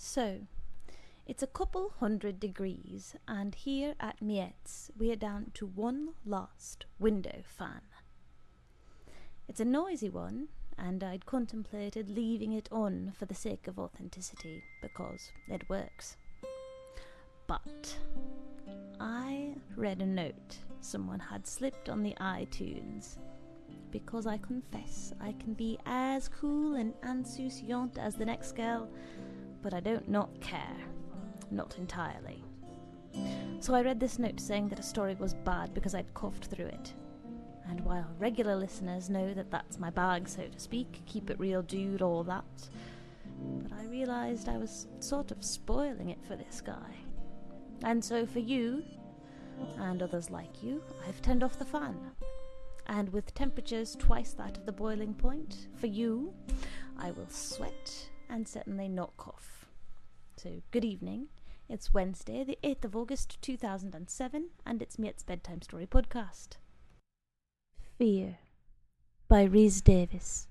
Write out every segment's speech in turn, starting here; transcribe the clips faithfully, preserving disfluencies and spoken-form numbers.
So, it's a couple hundred degrees, and here at Mietz we are down to one last window fan. It's a noisy one, and I'd contemplated leaving it on for the sake of authenticity, because it works. But I read a note someone had slipped on the iTunes, because I confess I can be as cool and insouciant as the next girl, but I don't not care. Not entirely. So I read this note saying that a story was bad because I'd coughed through it. And while regular listeners know that that's my bag, so to speak, keep it real dude, all that, but I realised I was sort of spoiling it for this guy. And so for you, and others like you, I've turned off the fan. And with temperatures twice that of the boiling point, for you, I will sweat and certainly not cough. So good evening. It's Wednesday, the eighth of August two thousand seven, and it's Miet's Bedtime Story Podcast. Fear by Rhys Davies.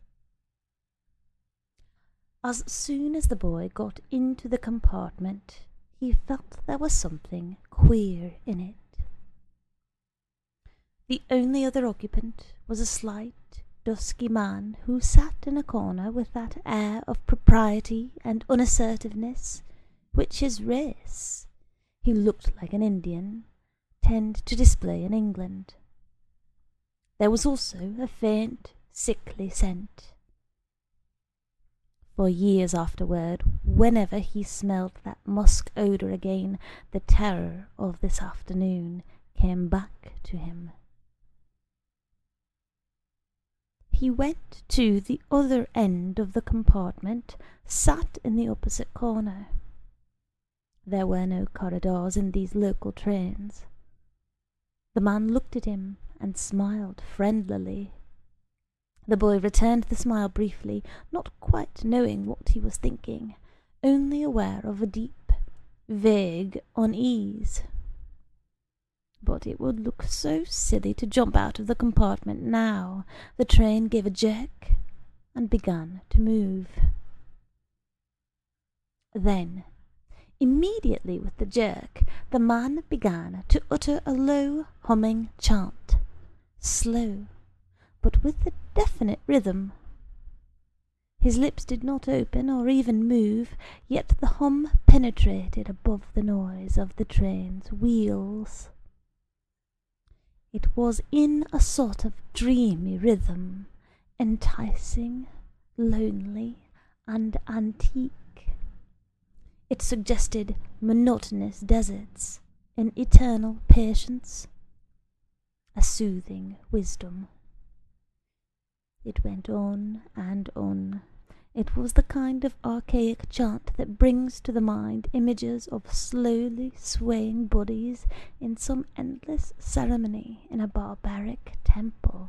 As soon as the boy got into the compartment, he felt there was something queer in it. The only other occupant was a slight, dusky man who sat in a corner with that air of propriety and unassertiveness which his race, he looked like an Indian, tend to display in England. There was also a faint, sickly scent. For years afterward, whenever he smelled that musk odour again, the terror of this afternoon came back to him. He went to the other end of the compartment, sat in the opposite corner. There were no corridors in these local trains. The man looked at him and smiled friendlily. The boy returned the smile briefly, not quite knowing what he was thinking, only aware of a deep, vague unease. But it would look so silly to jump out of the compartment now. The train gave a jerk and began to move. Then, immediately with the jerk, the man began to utter a low, humming chant, slow, but with a definite rhythm. His lips did not open or even move, yet the hum penetrated above the noise of the train's wheels. It was in a sort of dreamy rhythm, enticing, lonely, and antique. It suggested monotonous deserts, an eternal patience, a soothing wisdom. It went on and on. It was the kind of archaic chant that brings to the mind images of slowly swaying bodies in some endless ceremony in a barbaric temple.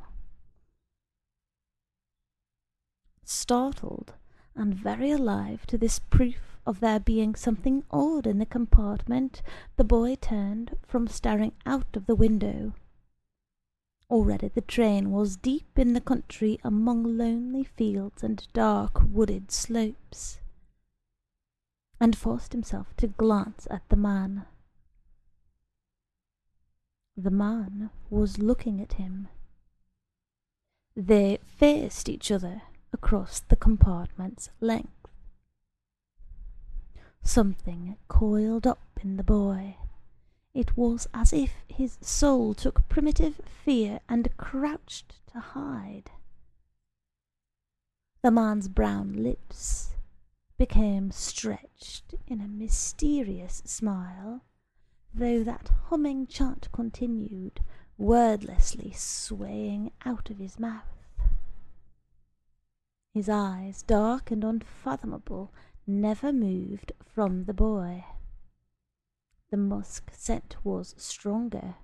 Startled and very alive to this proof of there being something odd in the compartment, the boy turned from staring out of the window. Already the train was deep in the country among lonely fields and dark wooded slopes, and forced himself to glance at the man. The man was looking at him. They faced each other across the compartment's length. Something coiled up in the boy. It was as if his soul took primitive fear and crouched to hide. The man's brown lips became stretched in a mysterious smile, though that humming chant continued, wordlessly swaying out of his mouth. His eyes, dark and unfathomable, never moved from the boy. The musk scent was stronger.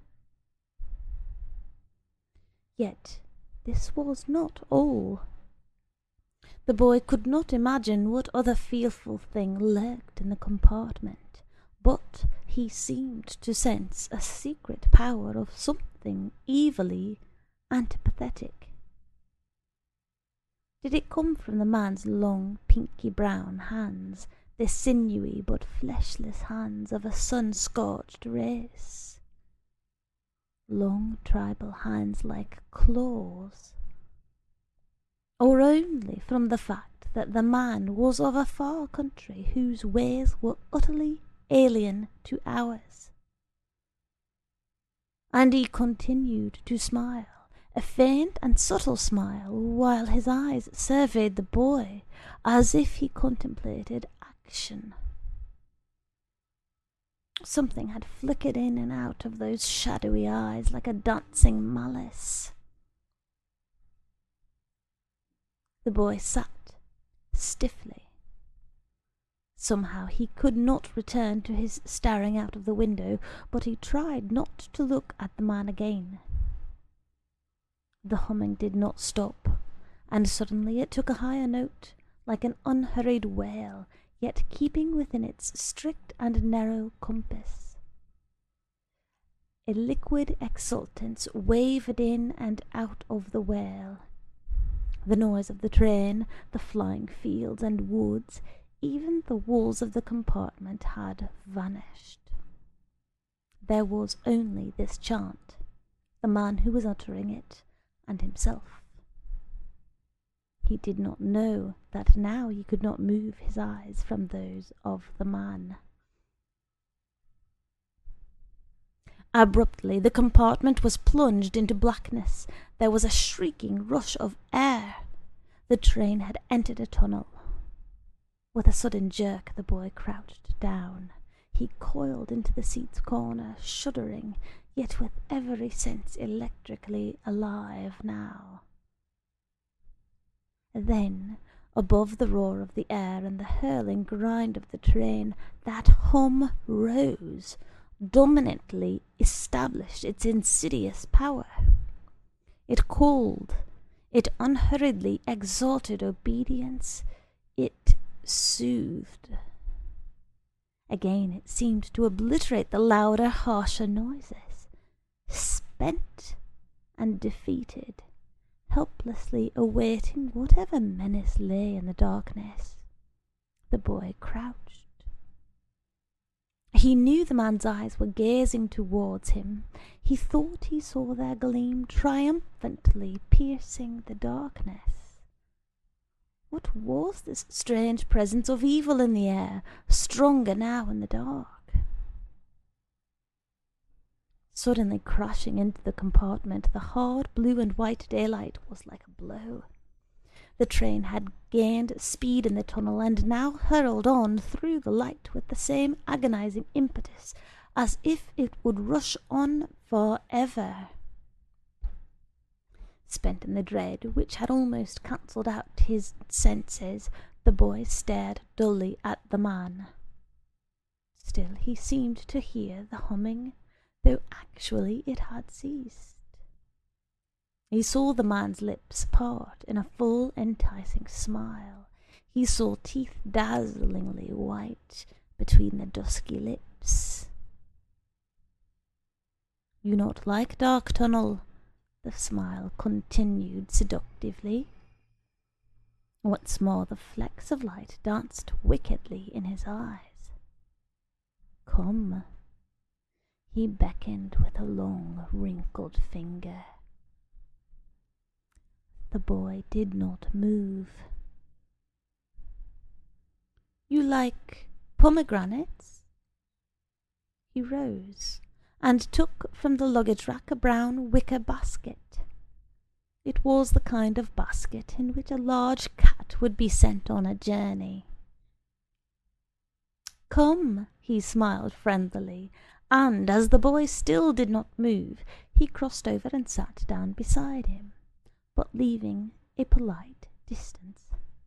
Yet this was not all. The boy could not imagine what other fearful thing lurked in the compartment, but he seemed to sense a secret power of something evilly antipathetic. Did it come from the man's long, pinky brown hands, the sinewy but fleshless hands of a sun-scorched race. Long tribal hands like claws. Or only from the fact that the man was of a far country whose ways were utterly alien to ours. And he continued to smile, a faint and subtle smile, while his eyes surveyed the boy as if he contemplated action. Something had flickered in and out of those shadowy eyes like a dancing malice. The boy sat stiffly. Somehow he could not return to his staring out of the window, but he tried not to look at the man again. The humming did not stop, and suddenly it took a higher note, like an unhurried wail, yet keeping within its strict and narrow compass. A liquid exultance wavered in and out of the wail. The noise of the train, the flying fields and woods, even the walls of the compartment had vanished. There was only this chant, the man who was uttering it, and himself. He did not know that now he could not move his eyes from those of the man. Abruptly the compartment was plunged into blackness. There was a shrieking rush of air. The train had entered a tunnel. With a sudden jerk the boy crouched down. He coiled into the seat's corner, shuddering, yet with every sense electrically alive now. Then, above the roar of the air and the hurling grind of the train, that hum rose, dominantly established its insidious power. It called, it unhurriedly exalted obedience, it soothed. Again it seemed to obliterate the louder, harsher noises. Spent and defeated, helplessly awaiting whatever menace lay in the darkness, the boy crouched. He knew the man's eyes were gazing towards him. He thought he saw their gleam triumphantly piercing the darkness. What was this strange presence of evil in the air, stronger now in the dark? Suddenly crashing into the compartment, the hard blue and white daylight was like a blow. The train had gained speed in the tunnel, and now hurled on through the light with the same agonizing impetus, as if it would rush on forever. Spent in the dread which had almost cancelled out his senses, the boy stared dully at the man. Still he seemed to hear the humming, though actually it had ceased. He saw the man's lips part in a full, enticing smile. He saw teeth dazzlingly white between the dusky lips. "You not like dark tunnel?" the smile continued seductively. Once more the flecks of light danced wickedly in his eyes. "Come." He beckoned with a long, wrinkled finger. The boy did not move. "You like pomegranates?" He rose and took from the luggage rack a brown wicker basket. It was the kind of basket in which a large cat would be sent on a journey. "Come," he smiled friendlily, and as the boy still did not move, he crossed over and sat down beside him, but leaving a polite distance.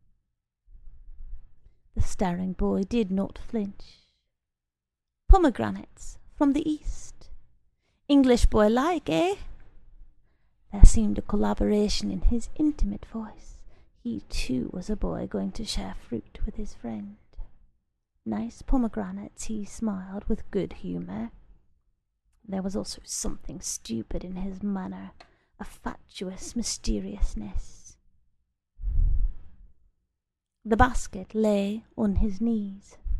The staring boy did not flinch. "Pomegranates from the East. English boy like, eh?" There seemed a collaboration in his intimate voice. He too was a boy going to share fruit with his friend. "Nice pomegranates," he smiled with good humour. There was also something stupid in his manner, a fatuous mysteriousness. The basket lay on his knees.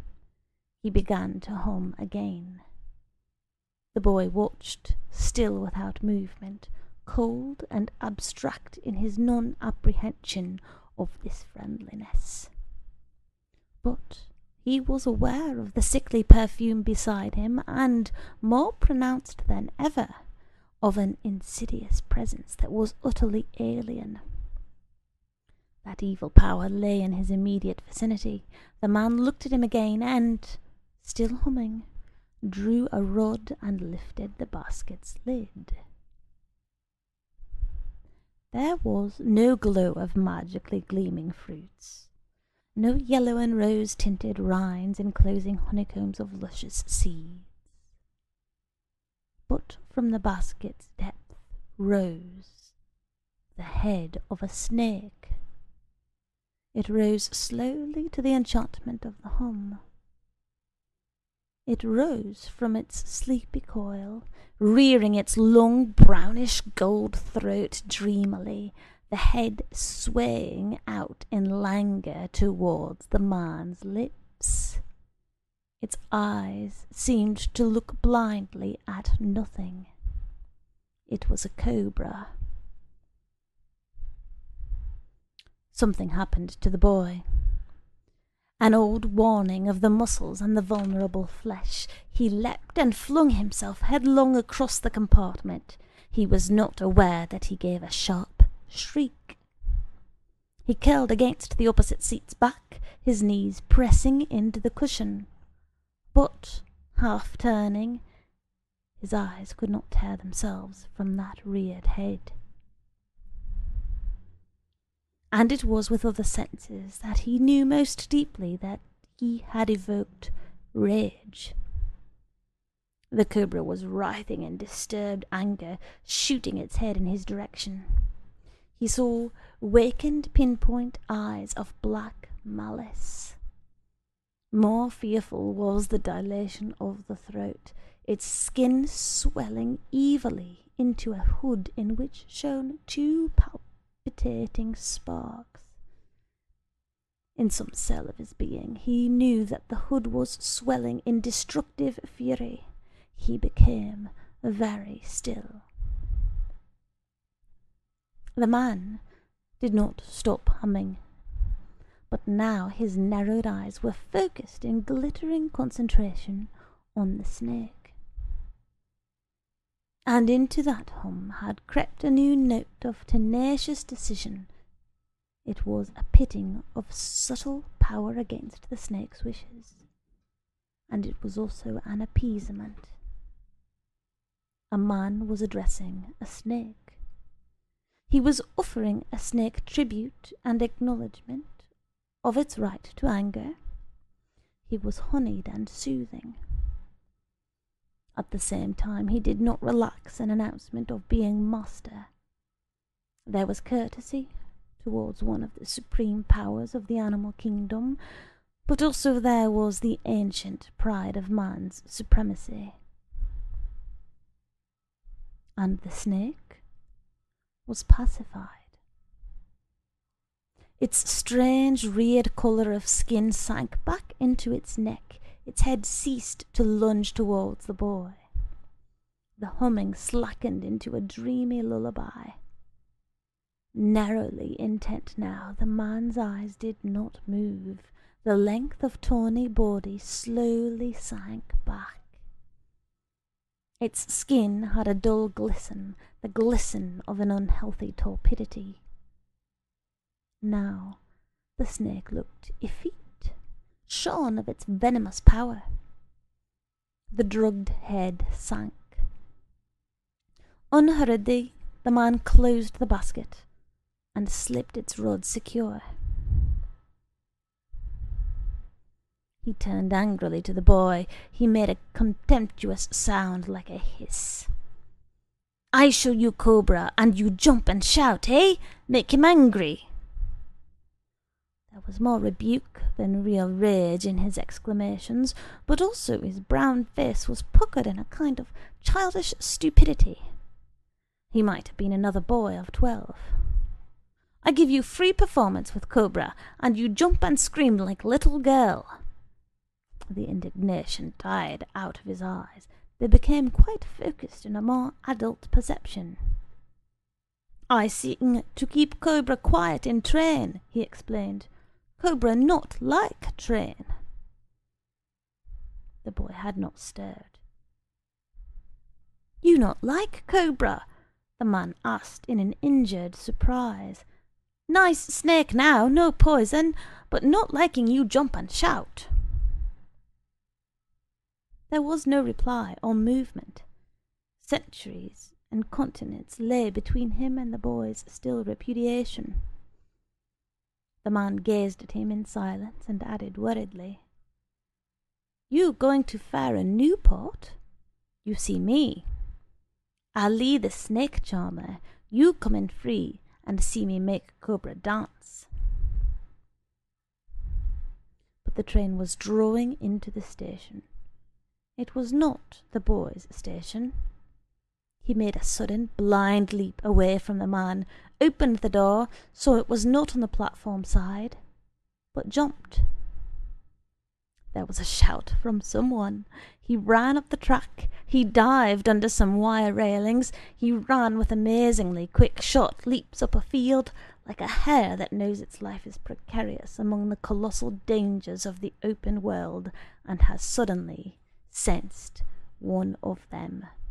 he began to hum again. The boy watched, still without movement, cold and abstract in his non-apprehension of this friendliness. But he was aware of the sickly perfume beside him, and, more pronounced than ever, of an insidious presence that was utterly alien. That evil power lay in his immediate vicinity. The man looked at him again, and, still humming, drew a rod and lifted the basket's lid. There was no glow of magically gleaming fruits, no yellow and rose-tinted rinds enclosing honeycombs of luscious seeds. But from the basket's depth rose the head of a snake. It rose slowly to the enchantment of the hum. It rose from its sleepy coil, rearing its long brownish gold throat dreamily, the head swaying out in languor towards the man's lips. Its eyes seemed to look blindly at nothing. It was a cobra. Something happened to the boy. An old warning of the muscles and the vulnerable flesh. He leapt and flung himself headlong across the compartment. He was not aware that he gave a sharp shriek. He curled against the opposite seat's back, his knees pressing into the cushion. But, half turning, his eyes could not tear themselves from that reared head. And it was with other senses that he knew most deeply that he had evoked rage. The cobra was writhing in disturbed anger, shooting its head in his direction. He saw wakened pinpoint eyes of black malice. More fearful was the dilation of the throat, its skin swelling evilly into a hood in which shone two palpitating sparks. In some cell of his being, he knew that the hood was swelling in destructive fury. He became very still. The man did not stop humming, but now his narrowed eyes were focused in glittering concentration on the snake. And into that hum had crept a new note of tenacious decision. It was a pitting of subtle power against the snake's wishes, and it was also an appeasement. A man was addressing a snake. He was offering a snake tribute and acknowledgment of its right to anger. He was honeyed and soothing. At the same time, he did not relax an announcement of being master. There was courtesy towards one of the supreme powers of the animal kingdom, but also there was the ancient pride of man's supremacy. And the snake was pacified. Its strange reared colour of skin sank back into its neck. Its head ceased to lunge towards the boy. The humming slackened into a dreamy lullaby. Narrowly intent now, the man's eyes did not move. The length of tawny body slowly sank back. Its skin had a dull glisten, the glisten of an unhealthy torpidity. Now the snake looked effete, shorn of its venomous power. The drugged head sank. Unhurriedly, the man closed the basket and slipped its rod secure. He turned angrily to the boy. He made a contemptuous sound like a hiss. "I show you cobra, and you jump and shout, eh? Make him angry." There was more rebuke than real rage in his exclamations, but also his brown face was puckered in a kind of childish stupidity. He might have been another boy of twelve. "I give you free performance with cobra, and you jump and scream like little girl." The indignation died out of his eyes. They became quite focused in a more adult perception. "I seeking to keep Cobra quiet in train," he explained. "Cobra not like train." The boy had not stirred. "You not like Cobra?" the man asked in an injured surprise. "Nice snake now, no poison, but not liking you jump and shout." There was no reply or movement. Centuries and continents lay between him and the boy's still repudiation. The man gazed at him in silence and added worriedly, "You going to fare a Newport? You see me. Ali the snake charmer, you come in free and see me make Cobra dance." But the train was drawing into the station. It was not the boy's station. He made a sudden, blind leap away from the man, opened the door, saw it was not on the platform side, but jumped. There was a shout from someone. He ran up the track. He dived under some wire railings. He ran with amazingly quick shot leaps up a field, like a hare that knows its life is precarious among the colossal dangers of the open world, and has suddenly sensed one of them.